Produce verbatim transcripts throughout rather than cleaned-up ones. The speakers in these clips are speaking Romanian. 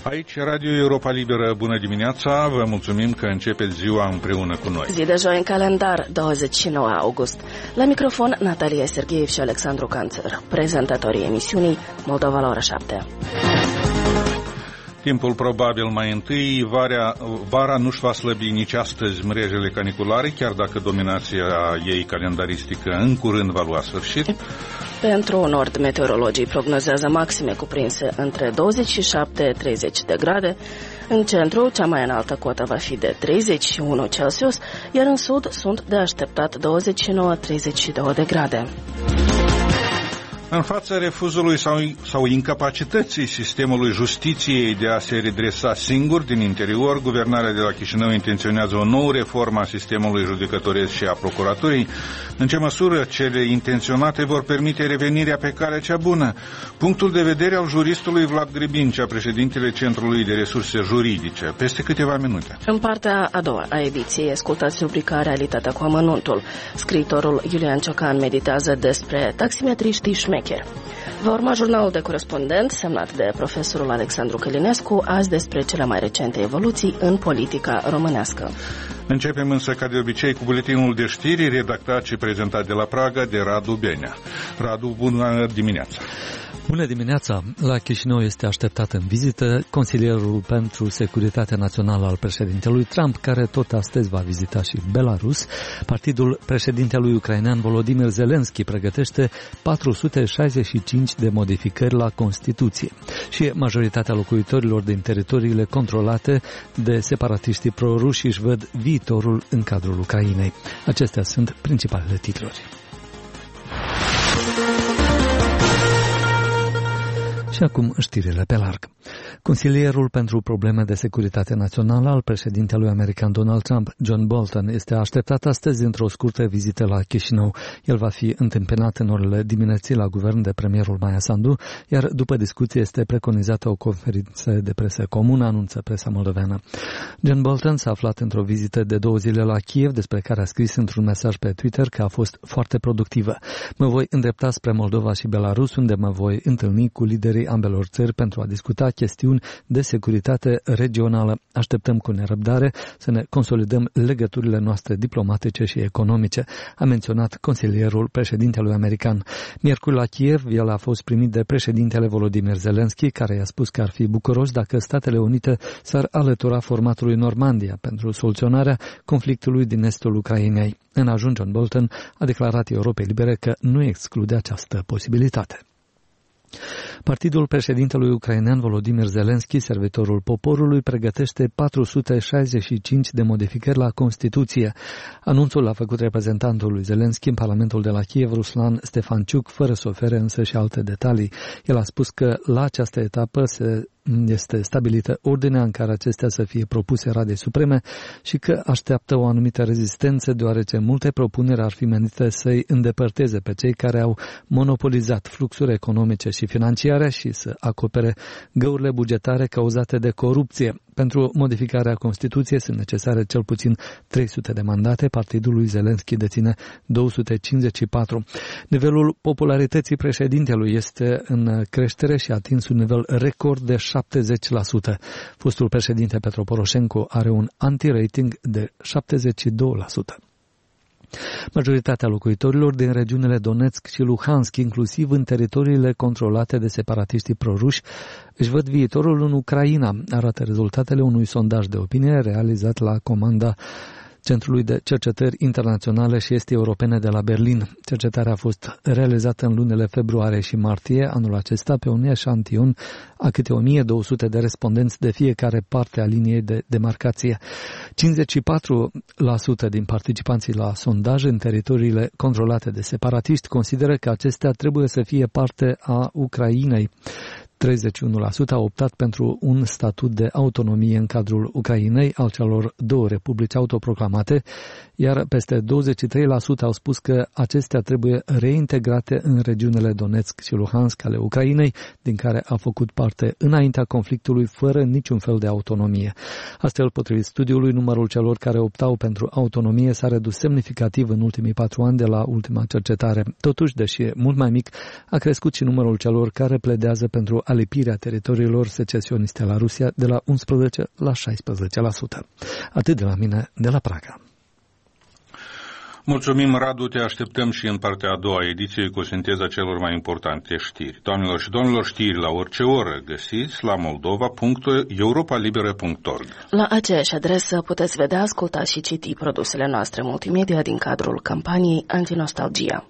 Aici, Radio Europa Liberă, bună dimineața, vă mulțumim că începeți ziua împreună cu noi. Zi de joi în calendar, douăzeci și nouă august. La microfon, Natalia Serghiev și Alexandru Canțăr, prezentatorii emisiunii Moldova la ora șapte. Timpul probabil mai întâi, vara, vara nu-și va slăbi nici astăzi mrejele caniculare, chiar dacă dominația ei calendaristică în curând va lua sfârșit. Pentru nord, meteorologii prognozează maxime cuprinse între douăzeci și șapte - treizeci de grade. În centru, cea mai înaltă cotă va fi de treizeci și unu Celsius, iar în sud sunt de așteptat douăzeci și nouă - treizeci și două de grade. În fața refuzului sau, sau incapacității sistemului justiției de a se redresa singur din interior, guvernarea de la Chișinău intenționează o nouă reformă a sistemului judecătoresc și a procuraturii. În ce măsură cele intenționate vor permite revenirea pe calea cea bună? Punctul de vedere al juristului Vlad Gribincea, președintele Centrului de Resurse Juridice, peste câteva minute. În partea a doua a ediției, ascultați rubrica Realitatea cu amănuntul. Scriitorul Iulian Ciocan meditează despre taximetriștii șmecheri. Va urma jurnalul de corespondent semnat de profesorul Alexandru Călinescu, azi despre cele mai recente evoluții în politica românească. Începem însă, ca de obicei, cu buletinul de știri redactat și prezentat de la Praga de Radu Benea. Radu, bună dimineața! Bună dimineața! La Chișinău este așteptat în vizită consilierul pentru securitatea națională al președintelui Trump, care tot astăzi va vizita și Belarus. Partidul președintelui ucrainean Volodymyr Zelensky pregătește patru sute șaizeci și cinci de modificări la Constituție și majoritatea locuitorilor din teritoriile controlate de separatiștii proruși își văd viitorul în cadrul Ucrainei. Acestea sunt principalele titluri. Și acum știrile pe larg. Consilierul pentru probleme de securitate națională al președintelui american Donald Trump, John Bolton, este așteptat astăzi într-o scurtă vizită la Chișinău. El va fi întâmpinat în orele dimineții la guvern de premierul Maia Sandu, iar după discuție este preconizată o conferință de presă comună, anunță presa moldoveană. John Bolton s-a aflat într-o vizită de două zile la Kiev, despre care a scris într-un mesaj pe Twitter că a fost foarte productivă. Mă voi îndrepta spre Moldova și Belarus, unde mă voi întâlni cu liderii ambelor țări pentru a discuta chestiuni de securitate regională. Așteptăm cu nerăbdare să ne consolidăm legăturile noastre diplomatice și economice, a menționat consilierul președintelui american. Miercuri la Kiev, el a fost primit de președintele Volodymyr Zelensky, care i-a spus că ar fi bucuros dacă Statele Unite s-ar alătura formatului Normandia pentru soluționarea conflictului din estul Ucrainei. În ajun, John Bolton a declarat Europei Libere că nu exclude această posibilitate. Partidul președintelui ucrainean Volodymyr Zelensky, servitorul poporului, pregătește patru sute șaizeci și cinci de modificări la Constituție. Anunțul l-a făcut reprezentantul lui Zelensky în Parlamentul de la Kiev, Ruslan Stefanciuc, fără să ofere însă și alte detalii. El a spus că la această etapă se este stabilită ordinea în care acestea să fie propuse Radei Supreme și că așteaptă o anumită rezistență, deoarece multe propuneri ar fi menite să-i îndepărteze pe cei care au monopolizat fluxuri economice și financiare și să acopere găurile bugetare cauzate de corupție. Pentru modificarea Constituției sunt necesare cel puțin trei sute de mandate. Partidul lui Zelensky deține două sute cincizeci și patru. Nivelul popularității președintelui este în creștere și a atins un nivel record de șaptezeci la sută. Fostul președinte Petro Poroșenko are un anti-rating de șaptezeci și doi la sută. Majoritatea locuitorilor din regiunile Donetsk și Luhansk, inclusiv în teritoriile controlate de separatiștii proruși, își văd viitorul în Ucraina, arată rezultatele unui sondaj de opinie realizat la comanda Centrului de Cercetări Internaționale și Este Europene de la Berlin. Cercetarea a fost realizată în lunile februarie și martie anul acesta pe un eșantion a câte o mie două sute de respondenți de fiecare parte a liniei de demarcație. cincizeci și patru la sută din participanții la sondaj în teritoriile controlate de separatiști consideră că acestea trebuie să fie parte a Ucrainei. treizeci și unu la sută a optat pentru un statut de autonomie în cadrul Ucrainei, al celor două republici autoproclamate, iar peste douăzeci și trei la sută au spus că acestea trebuie reintegrate în regiunile Donetsk și Luhansk ale Ucrainei, din care a făcut parte înaintea conflictului fără niciun fel de autonomie. Astfel, potrivit studiului, numărul celor care optau pentru autonomie s-a redus semnificativ în ultimii patru ani de la ultima cercetare. Totuși, deși e mult mai mic, a crescut și numărul celor care pledează pentru alipirea teritoriilor secesioniste la Rusia de la unsprezece la șaisprezece la sută. Atât de la mine, de la Praga. Mulțumim, Radu, te așteptăm și în partea a doua ediție cu sinteza celor mai importante știri. Doamnelor și domnilor, știri la orice oră găsiți la moldova punct europa liberă punct org. La aceeași adresă puteți vedea, asculta și citi produsele noastre multimedia din cadrul campaniei Antinostalgia.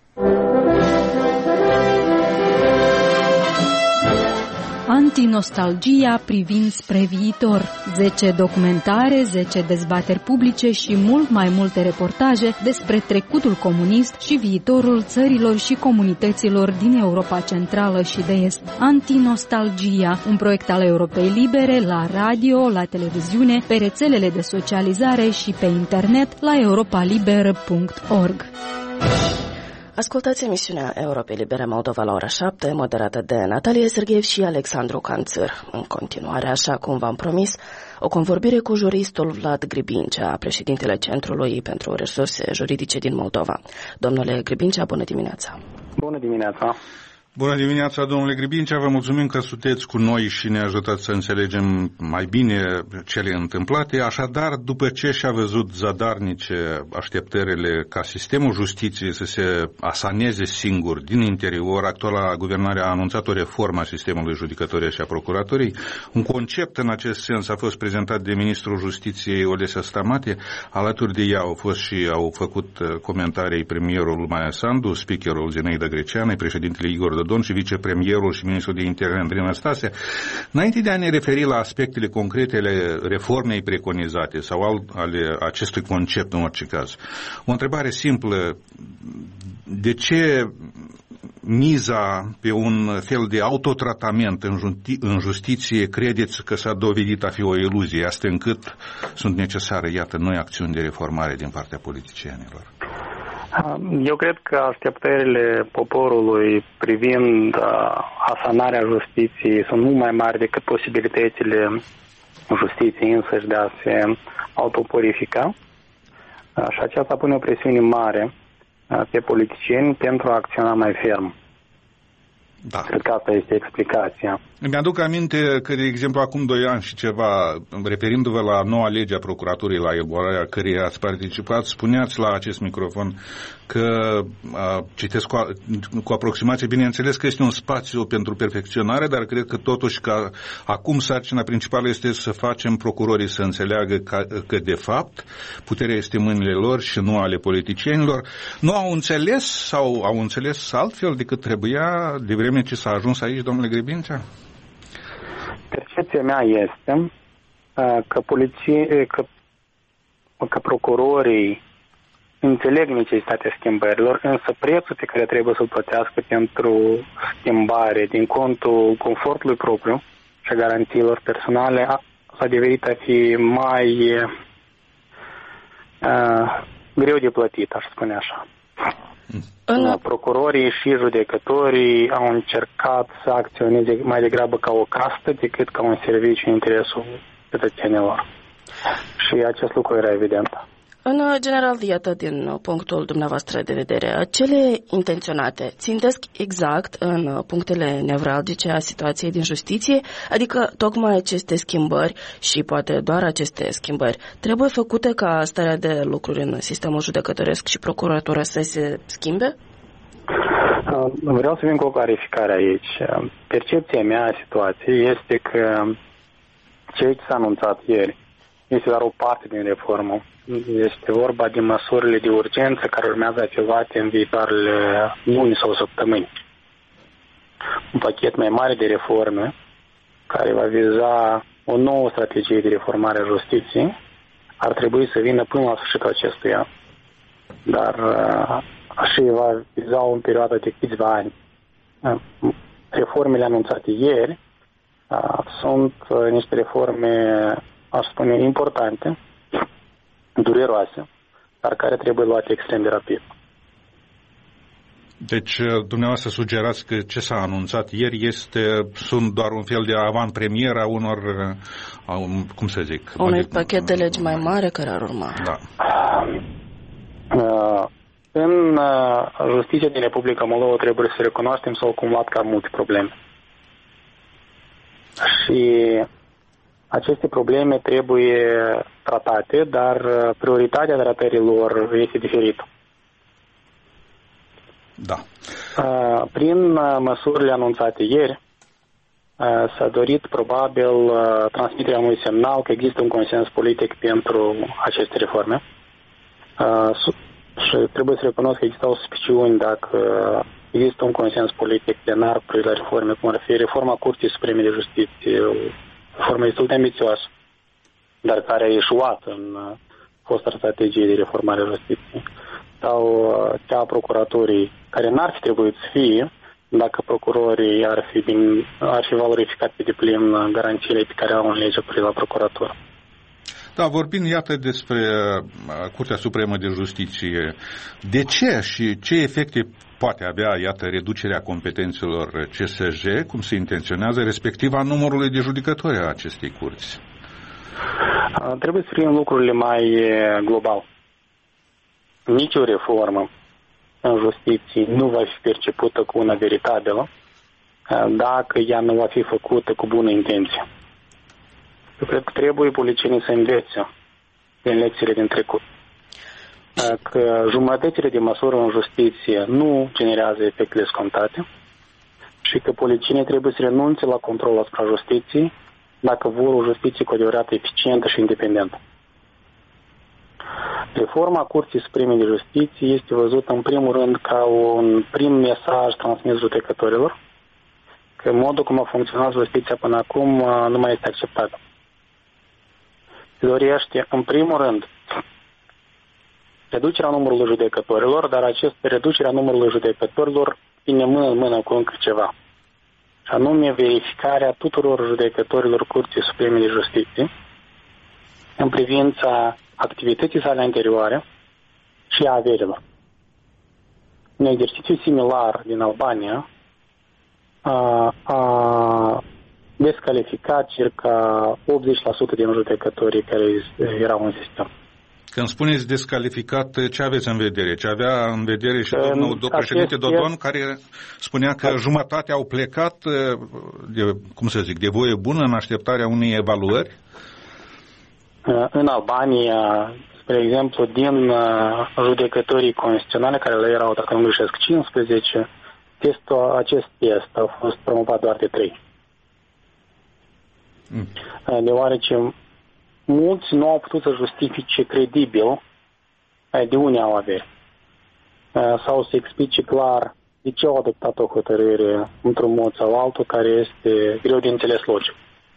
Antinostalgia privind spre viitor. zece documentare, zece dezbateri publice și mult mai multe reportaje despre trecutul comunist și viitorul țărilor și comunităților din Europa Centrală și de Est. Antinostalgia, un proiect al Europei Libere, la radio, la televiziune, pe rețelele de socializare și pe internet la europa liberă punct org. Ascultați emisiunea Europei Libere Moldova la ora șapte, moderată de Natalia Sergheev și Alexandru Canțăr. În continuare, așa cum v-am promis, o convorbire cu juristul Vlad Gribincea, președintele Centrului pentru Resurse Juridice din Moldova. Domnule Gribincea, bună dimineața! Bună dimineața! Bună dimineața, domnule Gribincea, vă mulțumim că sunteți cu noi și ne ajutați să înțelegem mai bine cele întâmplate. Așadar, după ce și-a văzut zadarnice așteptările ca sistemul justiției să se asaneze singur din interior, actuala guvernare a anunțat o reformă a sistemului judecătoriei și a procuratorii. Un concept în acest sens a fost prezentat de ministrul Justiției Olesea Stamate. Alături de ea au fost și au făcut comentarii premierul Maia Sandu, speakerul Zinaida Greceană, președintele Igor Dodon și vicepremierul și ministrul de interne Andrei Năstase. Înainte de a ne referi la aspectele concrete ale reformei preconizate sau al, ale acestui concept în orice caz, o întrebare simplă: de ce miza pe un fel de autotratament în, justi- în justiție credeți că s-a dovedit a fi o iluzie, astfel încât sunt necesare, iată, noi acțiuni de reformare din partea politicienilor? Eu cred că așteptările poporului privind asanarea justiției sunt mult mai mari decât posibilitățile justiției însăși de a se autopurifica. Și aceasta pune o presiune mare pe politicieni pentru a acționa mai ferm. Da. Cred că asta este explicația. Îmi aduc aminte că, de exemplu, acum doi ani și ceva, referindu-vă la noua lege a procuraturii, la elaborarea căreia ați participat, spuneați la acest microfon că, a, citesc cu, a, cu aproximație, bineînțeles că este un spațiu pentru perfecționare, dar cred că totuși că acum sarcina principală este să facem procurorii să înțeleagă că, că de fapt, puterea este în mâinile lor și nu ale politicienilor. Nu au înțeles sau au înțeles altfel decât trebuia de vreme ce s-a ajuns aici, domnule Gribincea? Percepția mea este că, poliție, că, că procurorii înțeleg necesitatea schimbărilor, însă prețul pe care trebuie să-l plătească pentru schimbare din contul confortului propriu și a garanțiilor personale s-a devenit a fi mai uh, greu de plătit, aș spune așa. În... Procurorii și judecătorii au încercat să acționeze mai degrabă ca o castă decât ca un serviciu în interesul cetățenilor. Și acest lucru era evident. În general, iată, din punctul dumneavoastră de vedere, cele intenționate țintesc exact în punctele nevralgice a situației din justiție, adică tocmai aceste schimbări și poate doar aceste schimbări trebuie făcute ca starea de lucruri în sistemul judecătoresc și procuratură să se schimbe? Vreau să vin cu o clarificare aici. Percepția mea a situației este că ceea ce s-a anunțat ieri este doar o parte din reformă. Este vorba de măsurile de urgență care urmează a fi luate în viitoarele luni sau săptămâni. Un pachet mai mare de reforme care va viza o nouă strategie de reformare a justiției ar trebui să vină până la sfârșitul acestui an. Dar și va viza o perioadă de câțiva ani. Reformele anunțate ieri sunt niște reforme, aș spune, importante, dureroase, dar care trebuie luate extrem de rapid. Deci, dumneavoastră sugerați că ce s-a anunțat ieri este, sunt doar un fel de avant-premieră a unor, a un, cum să zic... Unui pachet de legi mai mare care ar urma. Da. Uh, în uh, justiția din Republica Moldova, trebuie să recunoaștem, s-au acumulat cam multe probleme. Și aceste probleme trebuie tratate, dar prioritatea tratării lor este diferită. Da. Prin măsurile anunțate ieri, s-a dorit probabil transmiterea unui semnal că există un consens politic pentru aceste reforme. Și trebuie să recunosc că existau suspiciuni dacă există un consens politic plenar cu la reforme, cum ar fi reforma Curții Supreme de Justiție, o reformă destul de ambițioasă, dar care a ieșuat în fosta strategie de reformare a justiției, sau cea a procuratorii, care n-ar fi trebuit să fie dacă procurorii ar fi, din, ar fi valorificat pe deplin garanțiile pe care au în lege cu la procuratură. Da, vorbind, iată, despre Curtea Supremă de Justiție, de ce și ce efecte poate avea, iată, reducerea competențelor C S J, cum se intenționează, respectiv a numărului de judecători a acestei curți? Trebuie să privim lucrurile mai global. Nici o reformă în justiție nu va fi percepută cu una veritabilă dacă ea nu va fi făcută cu bună intenție. Eu cred că trebuie politicienii să învețe din lecțiile din trecut. Că jumătățile de măsură în justiție nu generează efectele scontate și că politicienii trebuie să renunțe la control asupra justiției dacă vor o justiție cu adevărat eficientă și independentă. Reforma Curții Supreme de Justiție este văzută în primul rând ca un prim mesaj transmis judecătorilor că modul cum a funcționat justiția până acum nu mai este acceptat. Se dorește, în primul rând, reducerea numărului judecătorilor, dar această reducerea numărului judecătorilor vine mână în mână cu încă ceva. Și anume verificarea tuturor judecătorilor Curții Supreme de Justiție în privința activității sale anterioare și a averilor. Un exercițiu similar din Albania a, a descalificat circa optzeci la sută din judecătorii care erau în sistem. Când spuneți descalificat, ce aveți în vedere? Ce avea în vedere și domnul do, președinte Dodon, care spunea că jumătate au plecat, de, cum să zic, de voie bună în așteptarea unei evaluări? În Albania, spre exemplu, din judecătorii constituționale, care le erau, dacă nu greșesc, cincisprezece, testul, acest test a fost promovat doar de trei. Mm. Deoarece mulți nu au putut să justifice credibil de unde au averi. Sau să explice clar de ce au adoptat o hotărâre într-un mod sau altul care este greu de înțeles logic.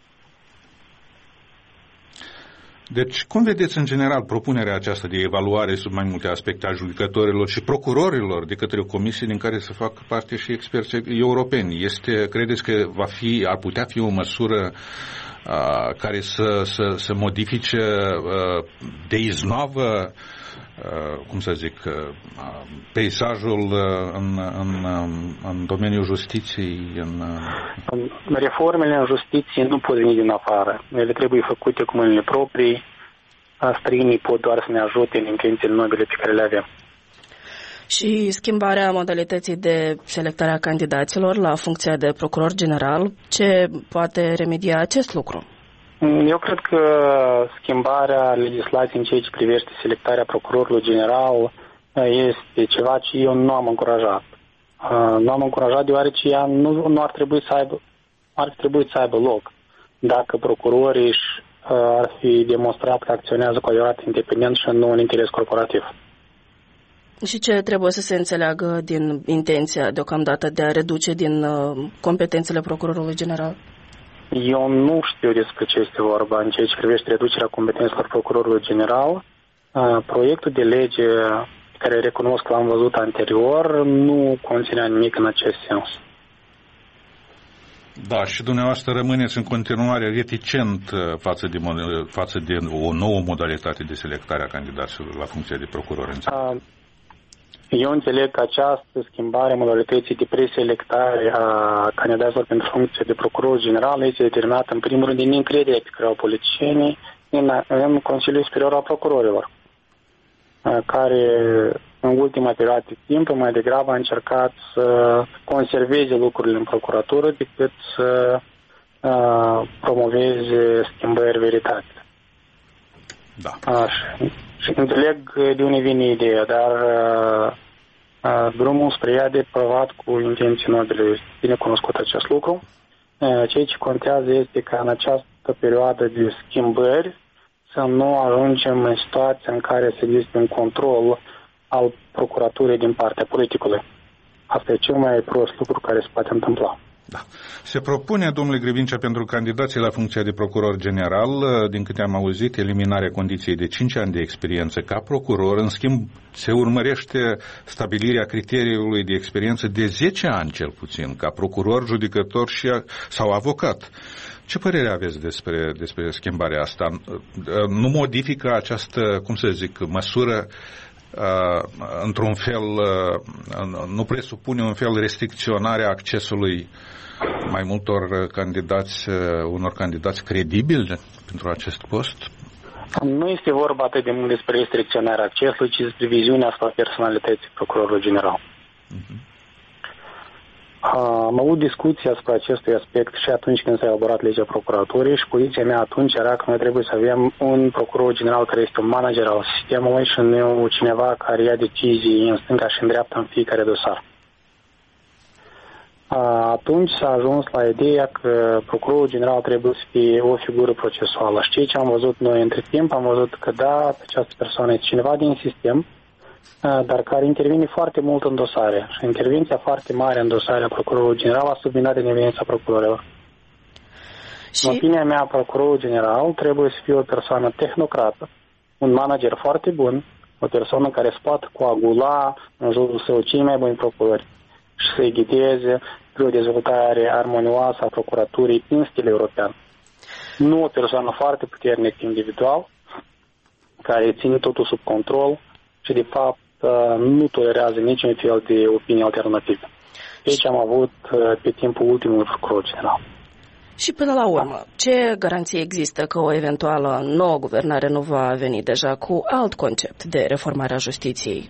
Deci, cum vedeți în general propunerea aceasta de evaluare sub mai multe aspecte a judecătorilor și procurorilor de către o comisie din care să facă parte și experți europeni? Este, credeți că va fi, ar putea fi o măsură uh, care să, să, să modifice uh, de iznoavă, uh, cum să zic, uh, peisajul uh, în, în, în domeniul justiției? În, uh... Reformele în justiție nu pot veni din afară. Ele trebuie făcute cu mâinile proprii. Străinii pot doar să ne ajute în intențiile nobile pe care le avem. Și schimbarea modalității de selectare a candidaților la funcția de procuror general, ce poate remedia acest lucru? Eu cred că schimbarea legislației în ceea ce privește selectarea procurorului general este ceva ce eu nu am încurajat. Nu am încurajat deoarece ea nu, nu ar trebui să aibă, ar trebui să aibă loc dacă procurorii își ar fi demonstrat că acționează cu adevărat independent și nu în interes corporativ. Și ce trebuie să se înțeleagă din intenția deocamdată de a reduce din competențele procurorului general? Eu nu știu despre ce este vorba în ceea ce privește reducerea competențelor procurorului general. Proiectul de lege care recunosc că l-am văzut anterior nu conținea nimic în acest sens. Da, și dumneavoastră rămâneți în continuare reticent față de, față de o nouă modalitate de selectare a candidaților la funcția de procuror. Eu înțeleg că această schimbare a modalității de preselectare a candidaților pentru funcție de procuror general este determinată în primul rând din neîncrederea pe care au politicienii în, în Consiliul Superior al Procurorilor, care în ultima perioadă de timp mai degrabă a încercat să conserveze lucrurile în procuratură decât să uh, promoveze schimbări veritabile. Da. Așa. Și înțeleg de unde vine ideea, dar uh, uh, drumul spre ea de provat cu intenții nobile. Este bine cunoscut acest lucru. Uh, ceea ce contează este ca în această perioadă de schimbări să nu ajungem în situația în care să existe un control al procuraturii din partea politicului. Asta e cel mai prost lucru care se poate întâmpla. Da. Se propune, domnule Grebincea, pentru candidații la funcția de procuror general, din câte am auzit, eliminarea condiției de cinci ani de experiență ca procuror. În schimb, se urmărește stabilirea criteriului de experiență de zece ani cel puțin, ca procuror, judecător și, sau avocat. Ce părere aveți despre, despre schimbarea asta? Nu modifică această, cum să zic, măsură Uh, într-un fel, uh, nu presupune un fel restricționarea accesului mai multor candidați, uh, unor candidați credibili pentru acest post? Nu este vorba atât de mult despre restricționarea accesului, ci despre viziunea asupra personalității procurorului general. Uh-huh. Am avut discuții asupra acestui aspect și atunci când s-a elaborat legea procuraturii și poziția mea atunci era că noi trebuie să avem un procuror general care este un manager al sistemului și nu cineva care ia decizii în stânga și în dreapta în fiecare dosar. Atunci s-a ajuns la ideea că procurorul general trebuie să fie o figură procesuală. Și ceea ce am văzut noi între timp, am văzut că da, această persoană este cineva din sistem, dar care intervine foarte mult în dosare. Și intervenția foarte mare în dosarea procurorului general a subminat independența procurorilor. Și... În opinia mea, procurorul general trebuie să fie o persoană tehnocrată, un manager foarte bun, o persoană care se poate coagula în jurul său cei mai buni procurori și să-i ghideze spre o dezvoltare armonioasă a procuraturii în stil european. Nu o persoană foarte puternică individual, care ține totul sub control și, de fapt, nu tolerează niciun fel de opinie alternativă. Deci am avut pe timpul ultimului procuror general. Și până la urmă, ce garanție există că o eventuală nouă guvernare nu va veni deja cu alt concept de reformare a justiției?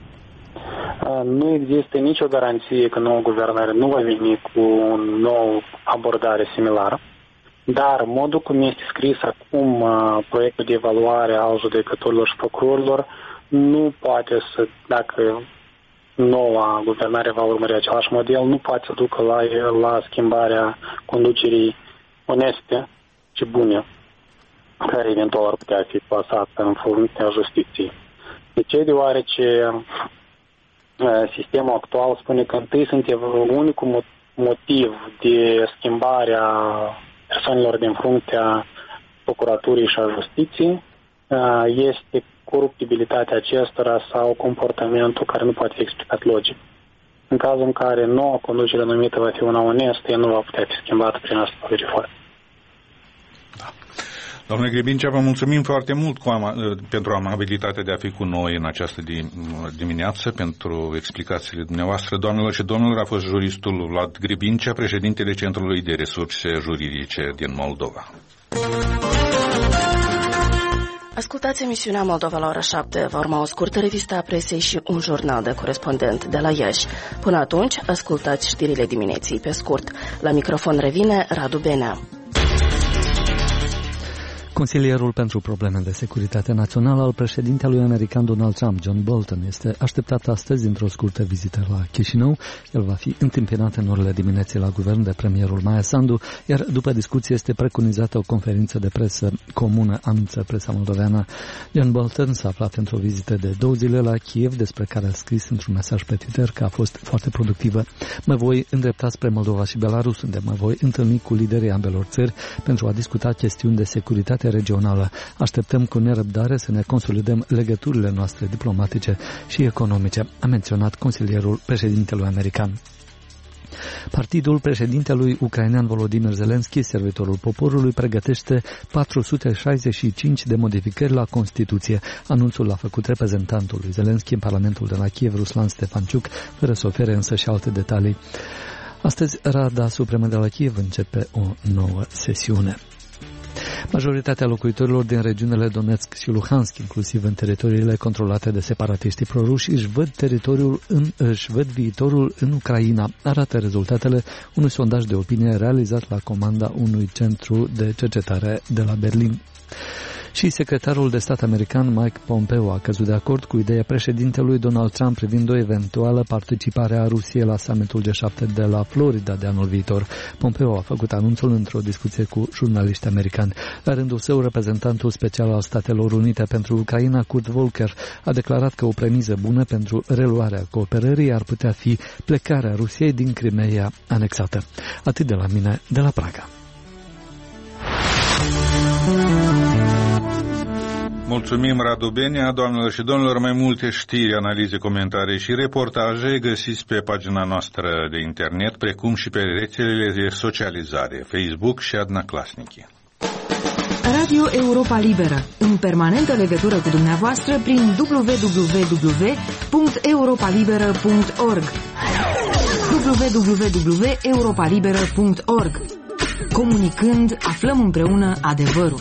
Nu există nicio garanție că nouă guvernare nu va veni cu o nouă abordare similară, dar modul cum este scris acum proiectul de evaluare al judecătorilor și procurorilor nu poate să, dacă noua guvernare va urmări același model, nu poate să ducă la, la schimbarea conducerii oneste și bune, care eventual ar putea fi plasată în fruntea justiției. De ce? Deoarece sistemul actual spune că întâi suntem unicul motiv de schimbarea persoanelor din fruntea procuraturii și a justiției este coruptibilitatea acestora sau comportamentul care nu poate fi explicat logic. În cazul în care noua conducere numită va fi una onestă, ea nu va putea fi schimbată prin asta reformă. Da. Domnule Grebincea, vă mulțumim foarte mult cu ama, pentru amabilitatea de a fi cu noi în această dimineață, pentru explicațiile dumneavoastră. Doamnelor și domnilor, a fost juristul Vlad Grebincea, președintele Centrului de Resurse Juridice din Moldova. Ascultați emisiunea Moldova la ora șapte. Va urma o scurtă revistă a presei și un jurnal de corespondent de la Iași. Până atunci, ascultați știrile dimineții pe scurt. La microfon revine Radu Benea. Consilierul pentru probleme de securitate națională al președintelui american Donald Trump, John Bolton, este așteptat astăzi într-o scurtă vizită la Chișinău. El va fi întâmpinat în orele dimineții la guvern de premierul Maia Sandu, iar după discuție este preconizată o conferință de presă comună, anunță presa moldoveană. John Bolton s-a aflat într-o vizită de două zile la Kiev, despre care a scris într-un mesaj pe Twitter că a fost foarte productivă. Mă voi îndrepta spre Moldova și Belarus, unde mă voi întâlni cu liderii ambelor țări pentru a discuta chestiuni de securitate regională. Așteptăm cu nerăbdare să ne consolidăm legăturile noastre diplomatice și economice, a menționat consilierul președintelui american. Partidul președintelui ucrainean Volodymyr Zelensky, servitorul poporului, pregătește patru sute șaizeci și cinci de modificări la Constituție. Anunțul l-a făcut reprezentantul lui Zelensky în Parlamentul de la Kiev, Ruslan Stefanciuc, fără să ofere însă și alte detalii. Astăzi, Rada Supremă de la Kiev începe o nouă sesiune. Majoritatea locuitorilor din regiunile Donetsk și Luhansk, inclusiv în teritoriile controlate de separatiștii proruși, își văd teritoriul în, își văd viitorul în Ucraina, arată rezultatele unui sondaj de opinie realizat la comanda unui centru de cercetare de la Berlin. Și secretarul de stat american Mike Pompeo a căzut de acord cu ideea președintelui Donald Trump privind o eventuală participare a Rusiei la summitul G șapte de la Florida de anul viitor. Pompeo a făcut anunțul într-o discuție cu jurnaliști americani. La rândul său, reprezentantul special al Statelor Unite pentru Ucraina, Kurt Volker, a declarat că o premiză bună pentru reluarea cooperării ar putea fi plecarea Rusiei din Crimeea anexată. Atât de la mine, de la Praga. Mulțumim, Radu Benia. Doamnelor și domnilor, mai multe știri, analize, comentarii și reportaje găsiți pe pagina noastră de internet, precum și pe rețelele de socializare, Facebook și Adnaclasnici. Radio Europa Liberă, în permanentă legătură cu dumneavoastră prin w w w punct europa liberă punct org w w w punct europa liberă punct org. Comunicând, aflăm împreună adevărul.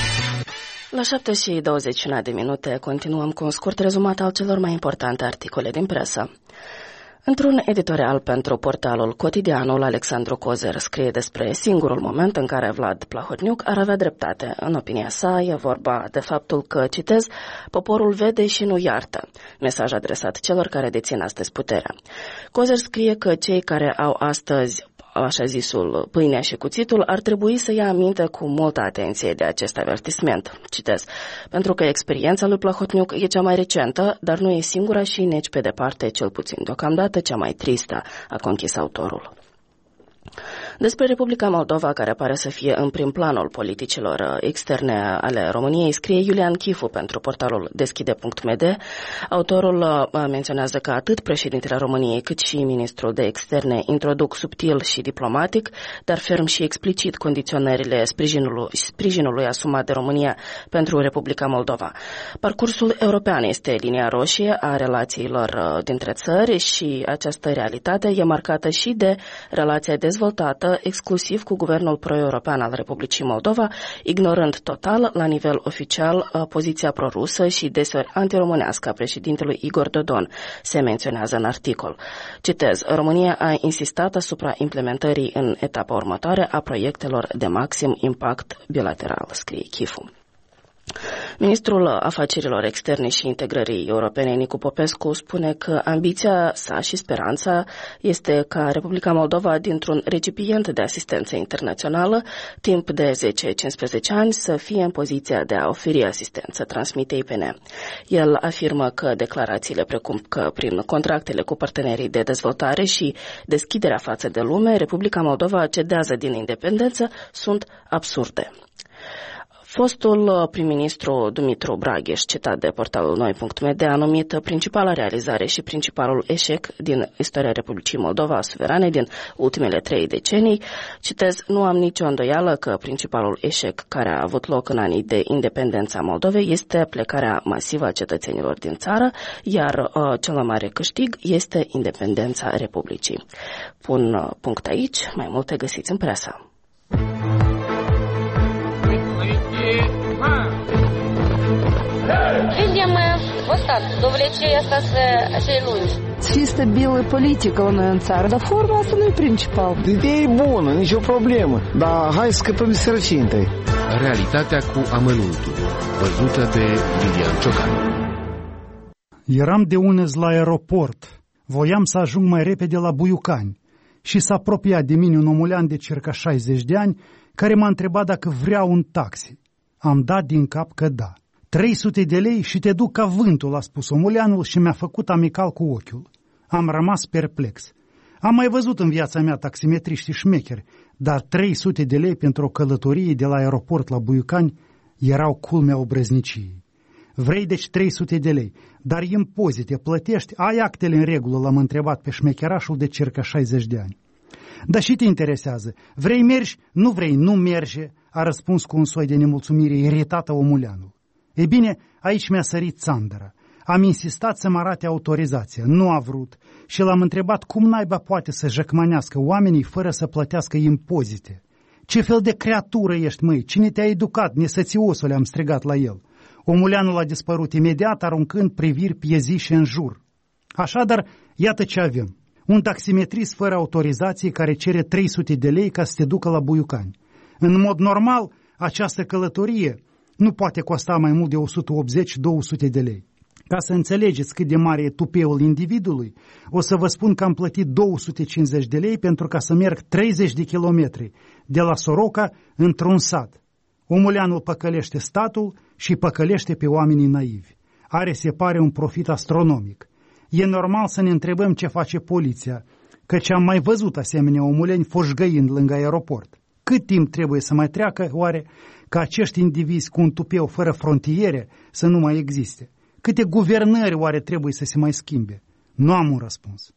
La șapte și douăzeci și unu de minute continuăm cu un scurt rezumat al celor mai importante articole din presă. Într-un editorial pentru portalul Cotidianul, Alexandru Cozer scrie despre singurul moment în care Vlad Plahotniuc ar avea dreptate. În opinia sa, e vorba de faptul că, citez, poporul vede și nu iartă, mesaj adresat celor care dețin astăzi puterea. Cozer scrie că cei care au astăzi așa zisul pâinea și cuțitul, ar trebui să ia aminte cu multă atenție de acest avertisment. Citez, pentru că experiența lui Plahotniuc e cea mai recentă, dar nu e singura și nici pe departe, cel puțin deocamdată, cea mai tristă, a conchis autorul. Despre Republica Moldova, care pare să fie în prim planul politicilor externe ale României, scrie Iulian Chifu pentru portalul deschide punct m d. Autorul menționează că atât președintele României cât și ministrul de externe introduc subtil și diplomatic, dar ferm și explicit condiționările sprijinului, sprijinului asumat de România pentru Republica Moldova. Parcursul european este linia roșie a relațiilor dintre țări și această realitate e marcată și de relația dezvoltată exclusiv cu guvernul pro-european al Republicii Moldova, ignorând total, la nivel oficial, poziția prorusă și deseori antiromânească a președintelui Igor Dodon, se menționează în articol. Citez, România a insistat asupra implementării în etapa următoare a proiectelor de maxim impact bilateral, scrie Chifu. Ministrul Afacerilor Externe și Integrării Europene, Nicu Popescu, spune că ambiția sa și speranța este ca Republica Moldova, dintr-un recipient de asistență internațională, timp de zece cincisprezece ani, să fie în poziția de a oferi asistență, transmite I P N. El afirmă că declarațiile precum că prin contractele cu partenerii de dezvoltare și deschiderea față de lume, Republica Moldova cedează din independență, sunt absurde. Fostul prim-ministru Dumitru Bragheș, citat de portalul noi punct m d, a numit principala realizare și principalul eșec din istoria Republicii Moldova suverane din ultimele trei decenii. Citez, nu am nicio îndoială că principalul eșec care a avut loc în anii de independență a Moldovei este plecarea masivă a cetățenilor din țară, iar uh, cel mai mare câștig este independența Republicii. Pun uh, punct aici, mai multe găsiți în presă. Видим вот так, до влечения остаться acei lungi. Чисто белая политика у noi în țară, dar forma asta nu e principal. Ideea e bună, nicio problemă, dar hai să scăpăm de sărăcie întâi. Realitatea cu amănuntul, văzută de Lilian Ciocan. Eram de unez la aeroport, voiam să ajung mai repede la Buiucani și s-a apropiat de mine un omulean de circa șaizeci de ani care m-a întrebat dacă vreau un taxi. Am dat din cap că da. trei sute de lei și te duc ca vântul, a spus omuleanul și mi-a făcut amical cu ochiul. Am rămas perplex. Am mai văzut în viața mea taximetriști șmecheri, dar trei sute de lei pentru o călătorie de la aeroport la Buiucani erau culmea obrăzniciei. Vrei deci trei sute de lei, dar impozite plătești, ai actele în regulă, l-am întrebat pe șmecherașul de circa șaizeci de ani. Dar și te interesează, vrei mergi, nu vrei, nu merge, a răspuns cu un soi de nemulțumire iritată omuleanul. Ei bine, aici mi-a sărit țandăra. Am insistat să mă arate autorizația, nu a vrut și l-am întrebat cum naiba poate să jăcmănească oamenii fără să plătească impozite. Ce fel de creatură ești, măi? Cine te-a educat, nesățiosule?" am strigat la el. Omuleanul a dispărut imediat, aruncând priviri piezișe în jur. Așadar, iată ce avem. Un taximetrist fără autorizație care cere trei sute de lei ca să te ducă la Buiucani. În mod normal, această călătorie nu poate costa mai mult de o sută optzeci - două sute de lei. Ca să înțelegeți cât de mare e tupeul individului, o să vă spun că am plătit două sute cincizeci de lei pentru ca să merg treizeci de kilometri de la Soroca într-un sat. Omuleanul păcălește statul și păcălește pe oamenii naivi. Are, se pare, un profit astronomic. E normal să ne întrebăm ce face poliția, căci am mai văzut asemenea omuleni foșgăind lângă aeroport. Cât timp trebuie să mai treacă, oare, ca acești indivizi cu un tupeu fără frontiere să nu mai existe? Câte guvernări oare trebuie să se mai schimbe? Nu am un răspuns.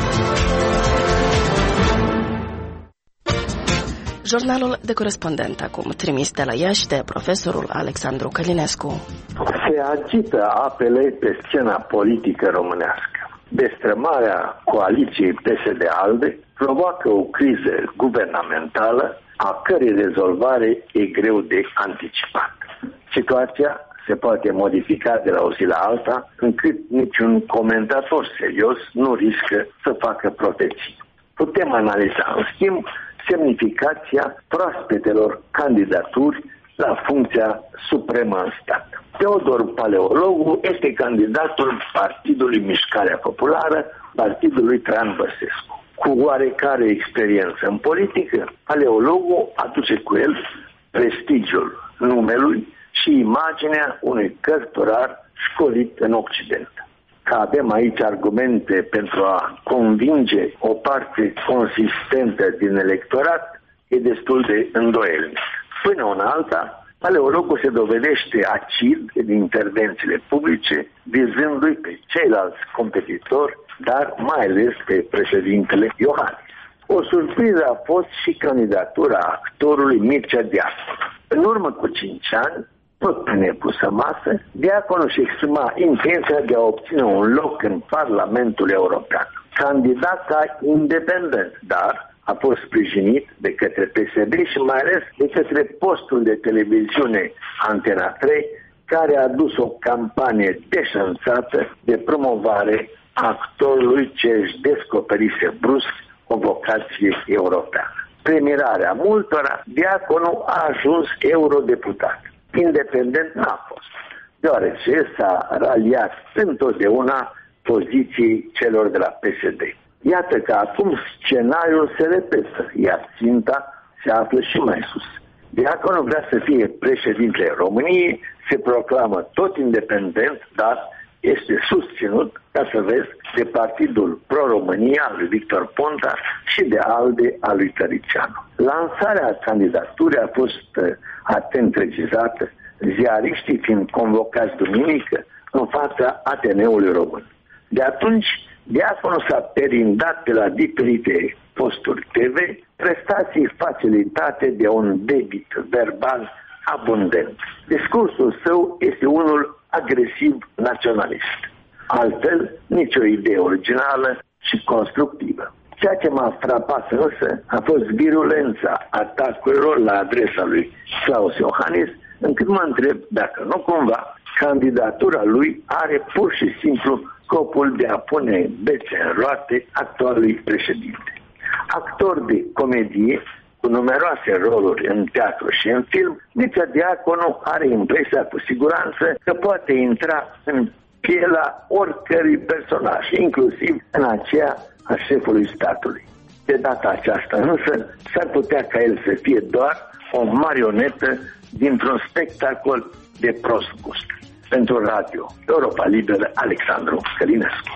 Jurnalul de corespondent acum, trimis de la Iași de profesorul Alexandru Călinescu. Se agită apele pe scena politică românească. Destrămarea coaliției P S D-ALDE provoacă o criză guvernamentală a cărei rezolvare e greu de anticipat. Situația se poate modifica de la o zi la alta, încât niciun comentator serios nu riscă să facă profeții. Putem analiza, în schimb, semnificația proaspetelor candidaturi la funcția supremă în stat. Teodor Paleologu este candidatul Partidului Mișcarea Populară, Partidului Traian Băsescu. Cu oarecare experiență în politică, Paleologu aduce cu el prestigiul numelui și imaginea unui cărturar școlit în Occident. Că avem aici argumente pentru a convinge o parte consistentă din electorat e destul de îndoielnic. Până în alta, Paleologul se dovedește acid în intervențiile publice, vizându-i pe ceilalți competitori, dar mai ales pe președintele Iohannis. O surpriză a fost și candidatura actorului Mircea Diaconu. În urmă cu cinci ani, tot pe nepusă masă, Diaconu își exprima intenția de a obține un loc în Parlamentul European. Candidat ca independent, dar a fost sprijinit de către P S D și mai ales de către postul de televiziune Antena trei, care a dus o campanie deșanțată de promovare a actorului ce își descoperise brusc o vocație europeană. Premirarea multora, Diaconu a ajuns eurodeputat. Independent n-a fost, deoarece s-a raliat întotdeauna poziției celor de la P S D. Iată că acum scenariul se repetă, iar ținta se află și mai sus. Diaconu vrea să fie președintele României, se proclamă tot independent, dar este susținut, ca să vezi, de Partidul Pro-România al lui Victor Ponta și de ALDE al lui Tăricianu. Lansarea candidaturii a fost atent regizată, ziariștii fiind convocați duminică în fața Ateneului Român. De atunci, Diaconu s-a perindat pe la diferite posturi T V prestații facilitate de un debit verbal abundent. Discursul său este unul agresiv naționalist. Altfel, nicio idee originală și constructivă. Ceea ce m-a frapat însă a fost virulența atacurilor la adresa lui Klaus Iohannis, încât mă întreb dacă nu cumva candidatura lui are pur și simplu scopul de a pune bețe în roate actualului președinte. Actor de comedie, cu numeroase roluri în teatru și în film, Mircea Diaconu are impresia cu siguranță că poate intra în pielea oricărui personaj, inclusiv în aceea a șefului statului. De data aceasta însă s-ar putea ca el să fie doar o marionetă dintr-un spectacol de prost gust. Pentru Radio Europa Liberă, Alexandru Călinescu.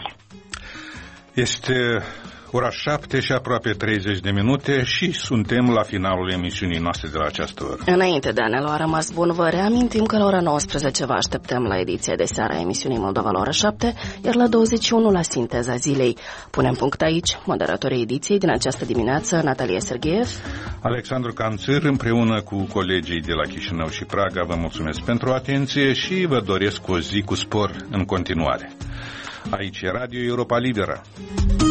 Este ora șapte și aproape treizeci de minute și suntem la finalul emisiunii noastre de la această oră. Înainte de a ne lua rămas bun, vă reamintim că la ora nouăsprezece vă așteptăm la ediția de seară a emisiunii Moldova la ora șapte, iar la douăzeci și unu la Sinteza Zilei. Punem punct aici. Moderatorii ediției din această dimineață, Natalia Sergheev, Alexandru Canțir, împreună cu colegii de la Chișinău și Praga, vă mulțumesc pentru atenție și vă doresc o zi cu spor în continuare. Aici e Radio Europa Liberă.